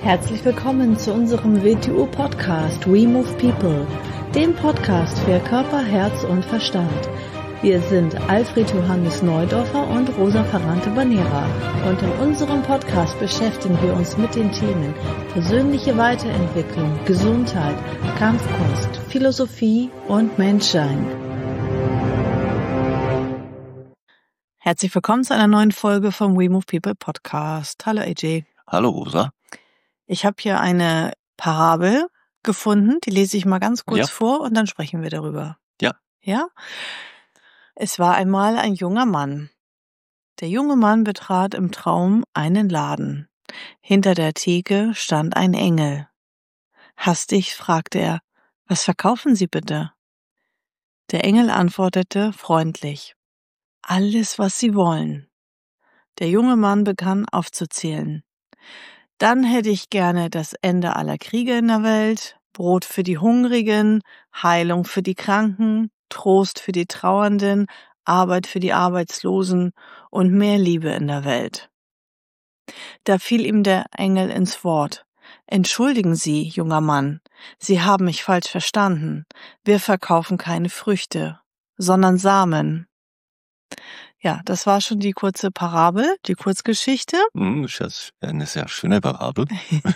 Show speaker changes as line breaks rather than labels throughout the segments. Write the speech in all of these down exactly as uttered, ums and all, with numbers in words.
Herzlich willkommen zu unserem W T U-Podcast We Move People, dem Podcast für Körper, Herz und Verstand. Wir sind Alfred Johannes Neudorfer und Rosa Ferrante-Banera und in unserem Podcast beschäftigen wir uns mit den Themen persönliche Weiterentwicklung, Gesundheit, Kampfkunst, Philosophie und Menschsein. Herzlich willkommen zu einer neuen Folge vom We Move People Podcast. Hallo A J.
Hallo Rosa.
Ich habe hier eine Parabel gefunden, die lese ich mal ganz kurz
Ja.
vor und dann sprechen wir darüber.
Ja.
Ja? Es war einmal ein junger Mann. Der junge Mann betrat im Traum einen Laden. Hinter der Theke stand ein Engel. Hastig fragte er, was verkaufen Sie bitte? Der Engel antwortete freundlich, alles, was Sie wollen. Der junge Mann begann aufzuzählen. Dann hätte ich gerne das Ende aller Kriege in der Welt, Brot für die Hungrigen, Heilung für die Kranken, Trost für die Trauernden, Arbeit für die Arbeitslosen und mehr Liebe in der Welt. Da fiel ihm der Engel ins Wort. Entschuldigen Sie, junger Mann, Sie haben mich falsch verstanden. Wir verkaufen keine Früchte, sondern Samen. Ja, das war schon die kurze Parabel, die Kurzgeschichte.
Hm, das ist eine sehr schöne Parabel.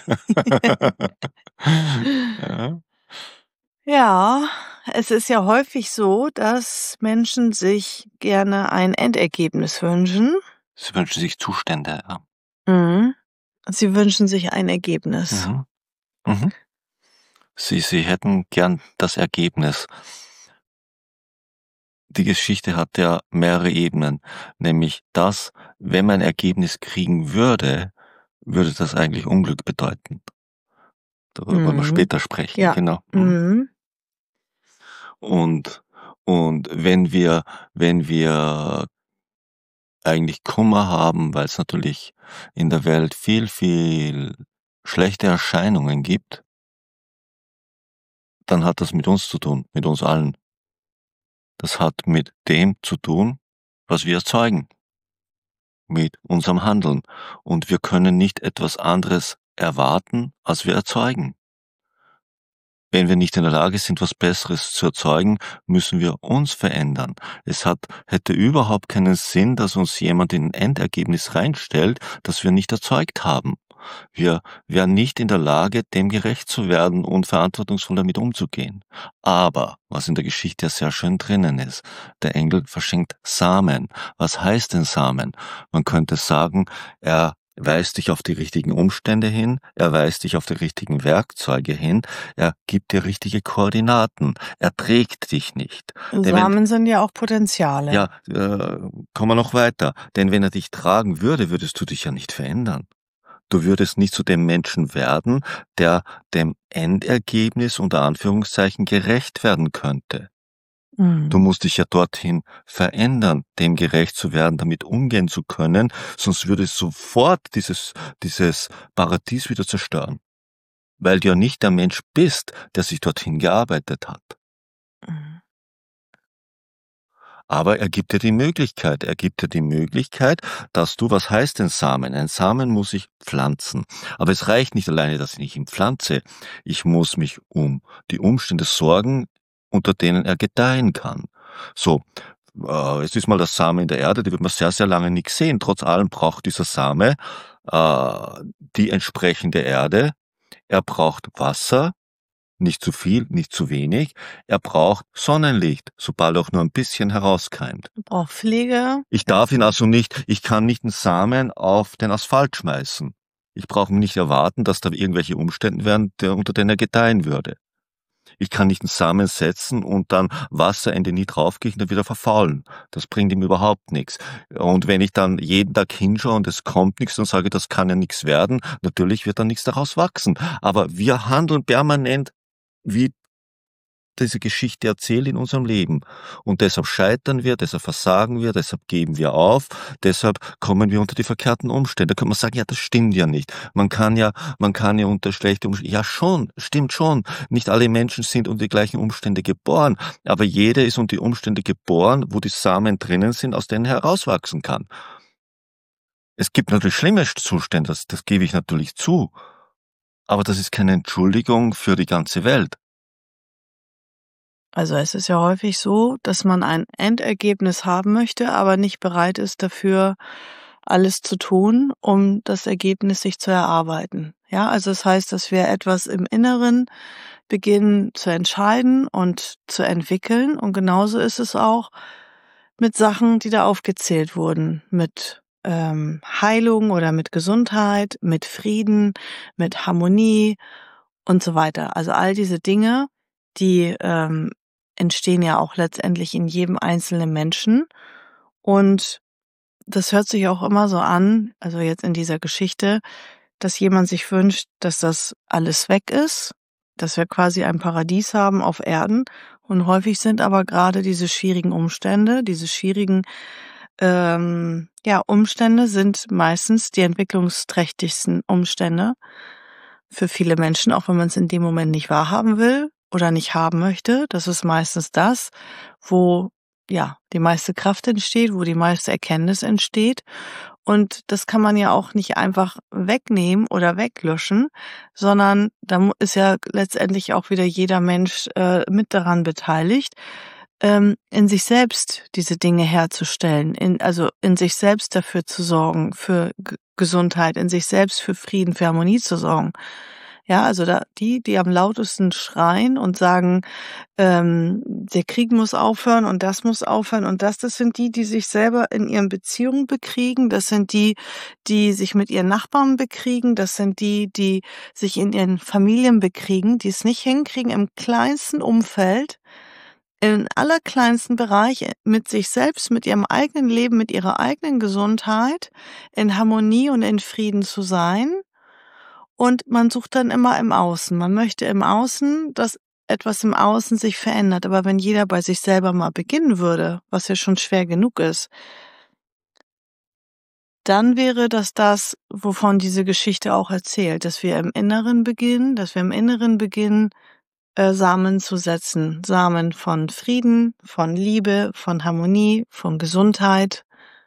ja.
Ja, es ist ja häufig so, dass Menschen sich gerne ein Endergebnis wünschen.
Sie wünschen sich Zustände. Ja.
Mhm. Sie wünschen sich ein Ergebnis.
Mhm. Mhm. Sie, sie hätten gern das Ergebnis. Die Geschichte hat ja mehrere Ebenen, nämlich das, wenn man ein Ergebnis kriegen würde, würde das eigentlich Unglück bedeuten. Darüber wollen wir
Mhm.
später sprechen,
Ja.
genau.
Mhm.
Und, und wenn wir, wenn wir eigentlich Kummer haben, weil es natürlich in der Welt viel, viel schlechte Erscheinungen gibt, dann hat das mit uns zu tun, mit uns allen. Das hat mit dem zu tun, was wir erzeugen, mit unserem Handeln. Und wir können nicht etwas anderes erwarten, als wir erzeugen. Wenn wir nicht in der Lage sind, was Besseres zu erzeugen, müssen wir uns verändern. Es hat, hätte überhaupt keinen Sinn, dass uns jemand in ein Endergebnis reinstellt, das wir nicht erzeugt haben. Wir wären nicht in der Lage, dem gerecht zu werden und verantwortungsvoll damit umzugehen. Aber, was in der Geschichte ja sehr schön drinnen ist, der Engel verschenkt Samen. Was heißt denn Samen? Man könnte sagen, er weist dich auf die richtigen Umstände hin, er weist dich auf die richtigen Werkzeuge hin, er gibt dir richtige Koordinaten, er trägt dich nicht.
Samen wenn, sind ja auch Potenziale.
Ja, äh, kommen wir noch weiter. Denn wenn er dich tragen würde, würdest du dich ja nicht verändern. Du würdest nicht zu dem Menschen werden, der dem Endergebnis unter Anführungszeichen gerecht werden könnte. Du musst dich ja dorthin verändern, dem gerecht zu werden, damit umgehen zu können, sonst würde es sofort dieses, dieses Paradies wieder zerstören. Weil du ja nicht der Mensch bist, der sich dorthin gearbeitet hat.
Mhm.
Aber er gibt dir die Möglichkeit, er gibt dir die Möglichkeit, dass du, was heißt denn Samen? Ein Samen muss ich pflanzen. Aber es reicht nicht alleine, dass ich ihn pflanze. Ich muss mich um die Umstände sorgen, unter denen er gedeihen kann. So, äh, es ist mal das Samen in der Erde, die wird man sehr, sehr lange nicht sehen. Trotz allem braucht dieser Same äh, die entsprechende Erde. Er braucht Wasser, nicht zu viel, nicht zu wenig. Er braucht Sonnenlicht, sobald auch nur ein bisschen herauskeimt.
Er braucht Pflege.
Ich darf ihn also nicht, ich kann nicht einen Samen auf den Asphalt schmeißen. Ich brauche nicht erwarten, dass da irgendwelche Umstände wären, unter denen er gedeihen würde. Ich kann nicht einen Samen setzen und dann Wasser in den nie draufgießen, dann wieder verfaulen. Das bringt ihm überhaupt nichts. Und wenn ich dann jeden Tag hinschaue und es kommt nichts, dann sage ich, das kann ja nichts werden. Natürlich wird dann nichts daraus wachsen. Aber wir handeln permanent, wie diese Geschichte erzählt in unserem Leben. Und deshalb scheitern wir, deshalb versagen wir, deshalb geben wir auf, deshalb kommen wir unter die verkehrten Umstände. Da kann man sagen, ja, das stimmt ja nicht. Man kann ja, man kann ja unter schlechte Umstände, ja schon, stimmt schon. Nicht alle Menschen sind unter die gleichen Umstände geboren, aber jeder ist unter die Umstände geboren, wo die Samen drinnen sind, aus denen er herauswachsen kann. Es gibt natürlich schlimme Zustände, das, das gebe ich natürlich zu. Aber das ist keine Entschuldigung für die ganze Welt.
Also es ist ja häufig so, dass man ein Endergebnis haben möchte, aber nicht bereit ist dafür, alles zu tun, um das Ergebnis sich zu erarbeiten. Ja, also das heißt, dass wir etwas im Inneren beginnen zu entscheiden und zu entwickeln. Und genauso ist es auch mit Sachen, die da aufgezählt wurden, mit ähm, Heilung oder mit Gesundheit, mit Frieden, mit Harmonie und so weiter. Also all diese Dinge, die ähm, entstehen ja auch letztendlich in jedem einzelnen Menschen. Und das hört sich auch immer so an, also jetzt in dieser Geschichte, dass jemand sich wünscht, dass das alles weg ist, dass wir quasi ein Paradies haben auf Erden. Und häufig sind aber gerade diese schwierigen Umstände, diese schwierigen ähm, ja, Umstände sind meistens die entwicklungsträchtigsten Umstände für viele Menschen, auch wenn man es in dem Moment nicht wahrhaben will oder nicht haben möchte. Das ist meistens das, wo ja die meiste Kraft entsteht, wo die meiste Erkenntnis entsteht. Und das kann man ja auch nicht einfach wegnehmen oder weglöschen, sondern da mu- ist ja letztendlich auch wieder jeder Mensch äh, mit daran beteiligt, ähm, in sich selbst diese Dinge herzustellen, in, also in sich selbst dafür zu sorgen, für G Gesundheit, in sich selbst für Frieden, für Harmonie zu sorgen. Ja, also da die, die am lautesten schreien und sagen, ähm, der Krieg muss aufhören und das muss aufhören und das, das sind die, die sich selber in ihren Beziehungen bekriegen, das sind die, die sich mit ihren Nachbarn bekriegen, das sind die, die sich in ihren Familien bekriegen, die es nicht hinkriegen, im kleinsten Umfeld, im allerkleinsten Bereich mit sich selbst, mit ihrem eigenen Leben, mit ihrer eigenen Gesundheit in Harmonie und in Frieden zu sein. Und man sucht dann immer im Außen. Man möchte im Außen, dass etwas im Außen sich verändert. Aber wenn jeder bei sich selber mal beginnen würde, was ja schon schwer genug ist, dann wäre das das, wovon diese Geschichte auch erzählt, dass wir im Inneren beginnen, dass wir im Inneren beginnen, äh, Samen zu setzen. Samen von Frieden, von Liebe, von Harmonie, von Gesundheit.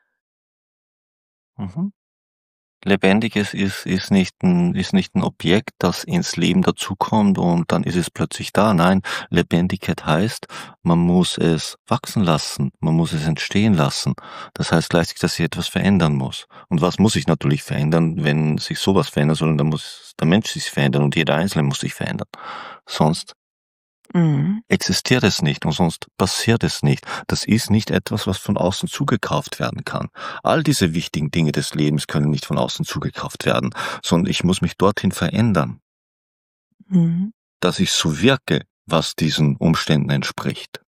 Mhm. Lebendiges ist, ist nicht ein, ist nicht ein Objekt, das ins Leben dazukommt und dann ist es plötzlich da. Nein, Lebendigkeit heißt, man muss es wachsen lassen, man muss es entstehen lassen. Das heißt gleichzeitig, dass sich etwas verändern muss. Und was muss sich natürlich verändern, wenn sich sowas verändern soll, dann muss der Mensch sich verändern und jeder Einzelne muss sich verändern. Sonst
Mhm.
existiert es nicht und sonst passiert es nicht. Das ist nicht etwas, was von außen zugekauft werden kann. All diese wichtigen Dinge des Lebens können nicht von außen zugekauft werden, sondern ich muss mich dorthin verändern,
Mhm.
dass ich so wirke, was diesen Umständen entspricht.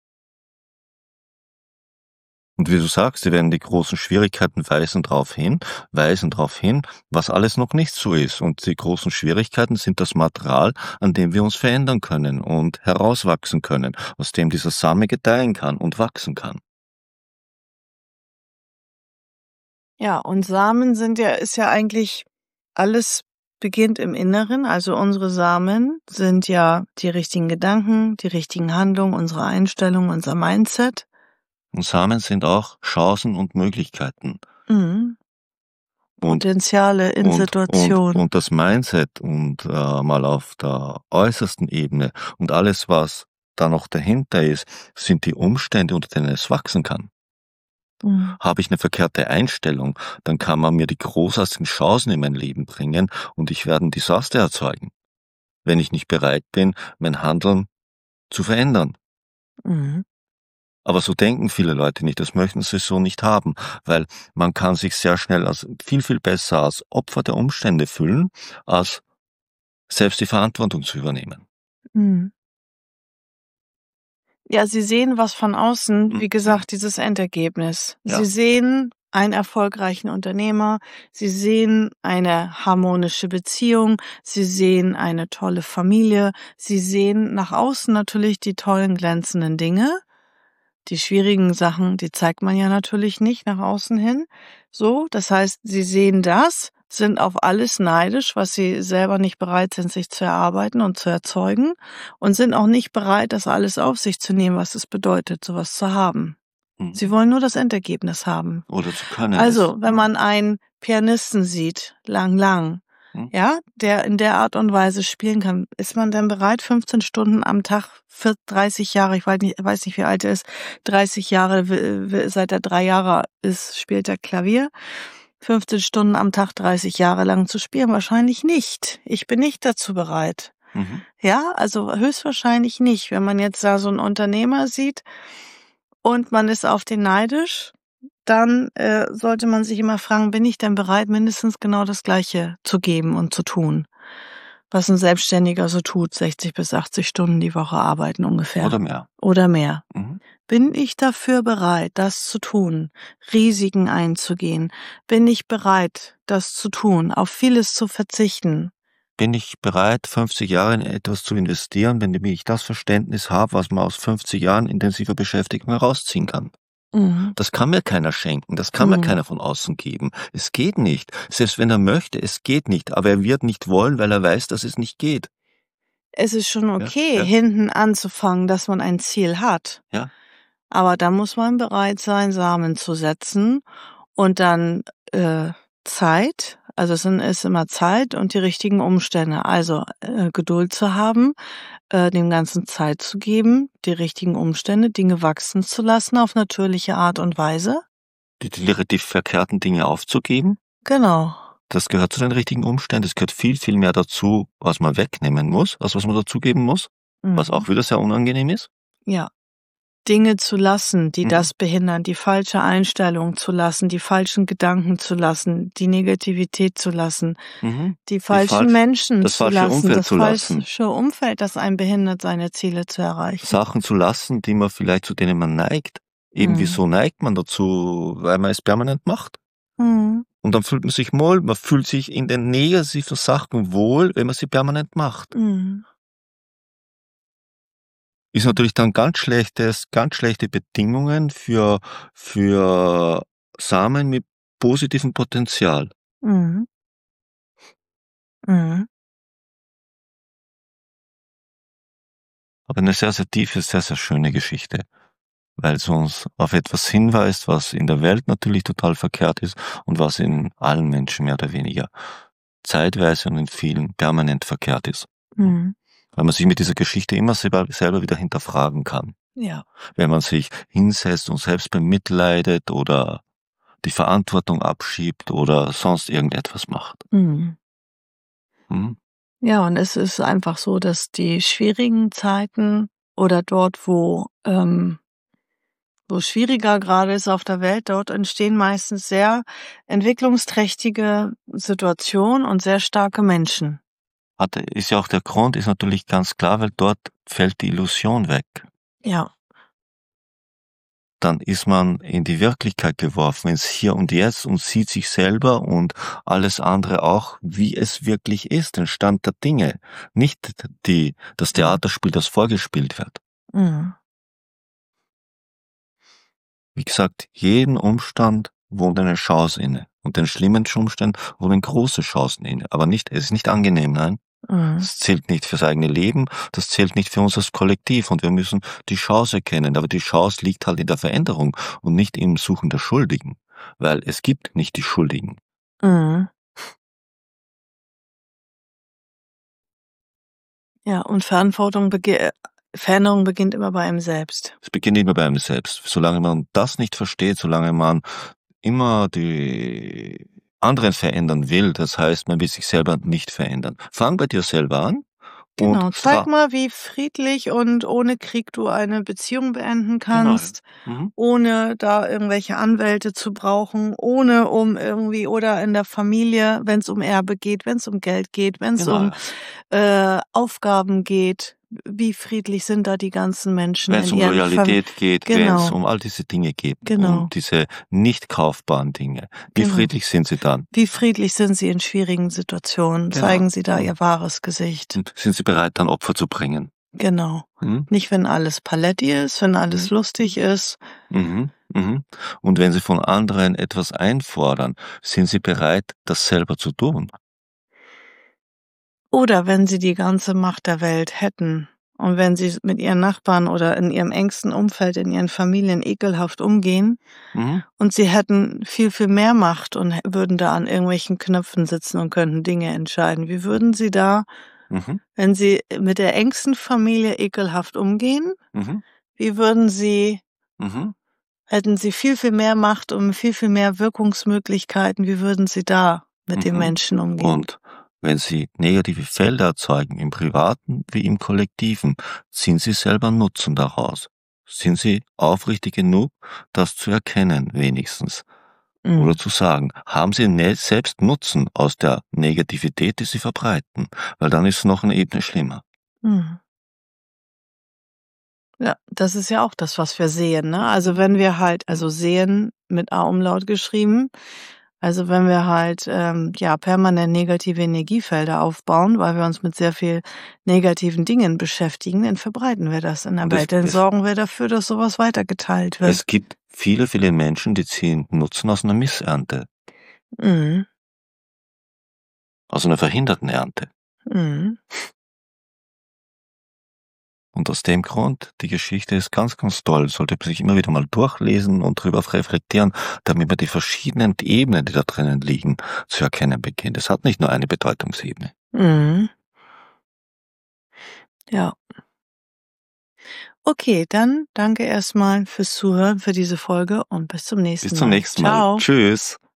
Und wie du sagst, sie werden die großen Schwierigkeiten weisen darauf hin, weisen darauf hin, was alles noch nicht so ist. Und die großen Schwierigkeiten sind das Material, an dem wir uns verändern können und herauswachsen können, aus dem dieser Same gedeihen kann und wachsen kann.
Ja, und Samen sind ja, ist ja eigentlich alles beginnt im Inneren. Also unsere Samen sind ja die richtigen Gedanken, die richtigen Handlungen, unsere Einstellung, unser Mindset.
Und Samen sind auch Chancen und Möglichkeiten.
Mhm.
Und,
Potenziale in
und, und,
Situationen.
und das Mindset und äh, mal auf der äußersten Ebene und alles, was da noch dahinter ist, sind die Umstände, unter denen es wachsen kann.
Mhm.
Habe ich eine verkehrte Einstellung, dann kann man mir die großartigen Chancen in mein Leben bringen und ich werde ein Desaster erzeugen, wenn ich nicht bereit bin, mein Handeln zu verändern.
Mhm.
Aber so denken viele Leute nicht, das möchten sie so nicht haben, weil man kann sich sehr schnell als viel, viel besser als Opfer der Umstände fühlen, als selbst die Verantwortung zu übernehmen.
Mhm. Ja, sie sehen was von außen, wie
Mhm.
gesagt, dieses Endergebnis.
Ja.
Sie sehen einen erfolgreichen Unternehmer, sie sehen eine harmonische Beziehung, sie sehen eine tolle Familie, sie sehen nach außen natürlich die tollen glänzenden Dinge. Die schwierigen Sachen, die zeigt man ja natürlich nicht nach außen hin. So, das heißt, sie sehen das, sind auf alles neidisch, was sie selber nicht bereit sind, sich zu erarbeiten und zu erzeugen und sind auch nicht bereit, das alles auf sich zu nehmen, was es bedeutet, sowas zu haben.
Mhm.
Sie wollen nur das Endergebnis haben.
Oder zu können.
Also,
es.
wenn man einen Pianisten sieht, Lang Lang,
Hm?
ja, der in der Art und Weise spielen kann. Ist man denn bereit, fünfzehn Stunden am Tag, für dreißig Jahre, ich weiß nicht, weiß nicht, wie alt er ist, dreißig Jahre, w- w- seit er drei Jahre ist, spielt er Klavier. fünfzehn Stunden am Tag, dreißig Jahre lang zu spielen? Wahrscheinlich nicht. Ich bin nicht dazu bereit.
Mhm.
Ja, also höchstwahrscheinlich nicht. Wenn man jetzt da so einen Unternehmer sieht und man ist auf den neidisch, dann äh, sollte man sich immer fragen, bin ich denn bereit, mindestens genau das Gleiche zu geben und zu tun, was ein Selbstständiger so tut, sechzig bis achtzig Stunden die Woche arbeiten ungefähr.
Oder mehr.
Oder mehr.
Mhm.
Bin ich dafür bereit, das zu tun, Risiken einzugehen? Bin ich bereit, das zu tun, auf vieles zu verzichten?
Bin ich bereit, fünfzig Jahre in etwas zu investieren, wenn ich das Verständnis habe, was man aus fünfzig Jahren intensiver Beschäftigung herausziehen kann?
Mhm.
Das kann mir keiner schenken, das kann mir
Mhm.
keiner von außen geben. Es geht nicht. Selbst wenn er möchte, es geht nicht. Aber er wird nicht wollen, weil er weiß, dass es nicht geht.
Es ist schon okay,
ja.
hinten anzufangen, dass man ein Ziel hat.
Ja.
Aber da muss man bereit sein, Samen zu setzen und dann äh, Zeit, also es sind- ist immer Zeit und die richtigen Umstände. Also äh, Geduld zu haben, äh, dem Ganzen Zeit zu geben, die richtigen Umstände, Dinge wachsen zu lassen auf natürliche Art und Weise.
Die, die, die verkehrten Dinge aufzugeben,
Genau.
das gehört zu den richtigen Umständen. Es gehört viel, viel mehr dazu, was man wegnehmen muss, als was man dazugeben muss, was
Mhm.
auch wieder sehr unangenehm ist.
Ja. Dinge zu lassen, die
Mhm.
das behindern, die falsche Einstellung zu lassen, die falschen Gedanken zu lassen, die Negativität zu lassen,
Mhm.
die falschen
falsch-
Menschen
das
zu
falsche
lassen,
Umfeld
das
zu lassen.
falsche Umfeld, das einen behindert, seine Ziele zu erreichen.
Sachen zu lassen, die man vielleicht, zu denen man neigt. Eben
Mhm.
wieso neigt man dazu? Weil man es permanent macht.
Mhm.
Und dann fühlt man sich wohl, man fühlt sich in den negativen Sachen wohl, wenn man sie permanent macht.
Mhm.
Ist natürlich dann ganz schlechtes, ganz schlechte Bedingungen für, für Samen mit positivem Potenzial.
Mhm. Mhm.
Aber eine sehr, sehr tiefe, sehr, sehr schöne Geschichte. Weil es uns auf etwas hinweist, was in der Welt natürlich total verkehrt ist und was in allen Menschen mehr oder weniger zeitweise und in vielen permanent verkehrt ist.
Mhm.
Weil man sich mit dieser Geschichte immer selber, selber wieder hinterfragen kann.
Ja.
Wenn man sich hinsetzt und selbst bemitleidet oder die Verantwortung abschiebt oder sonst irgendetwas macht.
Mhm.
Hm?
Ja, und es ist einfach so, dass die schwierigen Zeiten oder dort, wo ähm, wo es schwieriger gerade ist auf der Welt, dort entstehen meistens sehr entwicklungsträchtige Situationen und sehr starke Menschen.
Hat, ist ja auch der Grund, ist natürlich ganz klar, weil dort fällt die Illusion weg.
Ja.
Dann ist man in die Wirklichkeit geworfen, ins Hier und Jetzt und sieht sich selber und alles andere auch, wie es wirklich ist, den Stand der Dinge. Nicht die, das Theaterspiel, das vorgespielt wird.
Mhm.
Wie gesagt, jeden Umstand wohnt eine Chance inne. Und den schlimmen Umständen wohnen große Chancen inne. Aber nicht, es ist nicht angenehm, nein.
Mhm.
Das zählt nicht fürs eigene Leben, das zählt nicht für uns als Kollektiv. Und wir müssen die Chance erkennen. Aber die Chance liegt halt in der Veränderung und nicht im Suchen der Schuldigen. Weil es gibt nicht die Schuldigen.
Mhm. Ja, und Verantwortung bege Veränderung beginnt immer bei einem selbst.
Es beginnt immer bei einem selbst. Solange man das nicht versteht, solange man immer die anderen verändern will, das heißt, man will sich selber nicht verändern. Fang bei dir selber an.
Genau,
Und
zeig
fra-
mal, wie friedlich und ohne Krieg du eine Beziehung beenden
Genau.
kannst,
Mhm.
ohne da irgendwelche Anwälte zu brauchen, ohne um irgendwie oder in der Familie, wenn es um Erbe geht, wenn es um Geld geht, wenn es
Genau.
um äh, Aufgaben geht. Wie friedlich sind da die ganzen Menschen
Wenn es
in
um
ihren
Loyalität geht, wenn
Genau.
es um all diese Dinge geht,
Genau.
um diese nicht kaufbaren Dinge. Wie
Genau.
friedlich sind sie dann?
Wie friedlich sind sie in schwierigen Situationen?
Genau.
Zeigen sie da
Mhm.
ihr wahres Gesicht.
Und sind sie bereit, dann Opfer zu bringen?
Genau.
Mhm.
Nicht, wenn alles paletti ist, wenn alles
Mhm.
lustig ist.
Mhm. Mhm. Und wenn sie von anderen etwas einfordern, sind sie bereit, das selber zu tun?
Oder wenn sie die ganze Macht der Welt hätten Und wenn sie mit ihren Nachbarn oder in ihrem engsten Umfeld, in ihren Familien ekelhaft umgehen
Mhm.
und sie hätten viel, viel mehr Macht und hä- würden da an irgendwelchen Knöpfen sitzen und könnten Dinge entscheiden, wie würden sie da,
Mhm.
wenn sie mit der engsten Familie ekelhaft umgehen,
Mhm.
wie würden sie,
Mhm.
hätten sie viel, viel mehr Macht und viel, viel mehr Wirkungsmöglichkeiten, wie würden sie da mit den
Mhm.
Menschen umgehen?
Und wenn Sie negative Felder erzeugen, im Privaten wie im Kollektiven, ziehen Sie selber Nutzen daraus. Sind Sie aufrichtig genug, das zu erkennen, wenigstens? Oder
Mhm.
zu sagen, haben Sie ne selbst Nutzen aus der Negativität, die Sie verbreiten? Weil dann ist es noch eine Ebene schlimmer.
Mhm. Ja, das ist ja auch das, was wir sehen, ne? Also, wenn wir halt also sehen mit A-Umlaut geschrieben, also wenn wir halt, ähm, ja, permanent negative Energiefelder aufbauen, weil wir uns mit sehr viel negativen Dingen beschäftigen, dann verbreiten wir das in der
Und es
Welt. Dann
es
sorgen wir dafür, dass so was weitergeteilt wird.
es gibt viele, viele Menschen, die ziehen Nutzen aus einer Missernte,
Mhm.
aus einer verhinderten Ernte.
Mhm.
Und aus dem Grund, die Geschichte ist ganz, ganz toll, sollte man sich immer wieder mal durchlesen und drüber reflektieren, damit man die verschiedenen Ebenen, die da drinnen liegen, zu erkennen beginnt. Es hat nicht nur eine Bedeutungsebene.
Mhm. Ja. Okay, dann danke erstmal fürs Zuhören für diese Folge und bis zum
Bis
nächsten
zum
Mal.
nächsten Mal.
Ciao.
Tschüss.